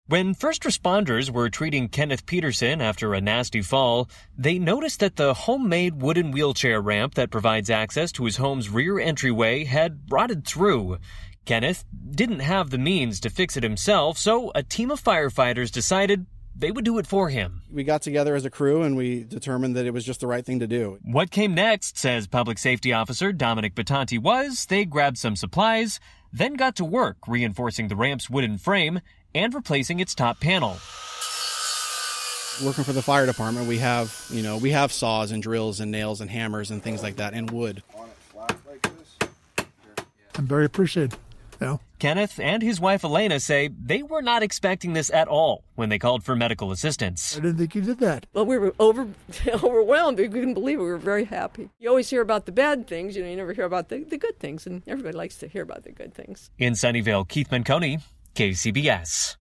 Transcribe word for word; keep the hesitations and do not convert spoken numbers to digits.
When first responders were treating Kenneth Peterson after a nasty fall, they noticed that the homemade wooden wheelchair ramp that provides access to his home's rear entryway had rotted through. Kenneth didn't have the means to fix it himself, so a team of firefighters decided they would do it for him. We got together as a crew and we determined that it was just the right thing to do. What came next, says Public Safety Officer Dominic Batanti, was they grabbed some supplies, then got to work reinforcing the ramp's wooden frame and replacing its top panel. Working for the fire department, we have, you know, we have saws and drills and nails and hammers and things like that and wood. I'm very appreciative. You know. Kenneth and his wife Elena say they were not expecting this at all when they called for medical assistance. I didn't think you did that. Well, we were over, overwhelmed. We couldn't believe it. We were very happy. You always hear about the bad things. You know, you never hear about the, the good things, and everybody likes to hear about the good things. In Sunnyvale, Keith Manconi, K C B S.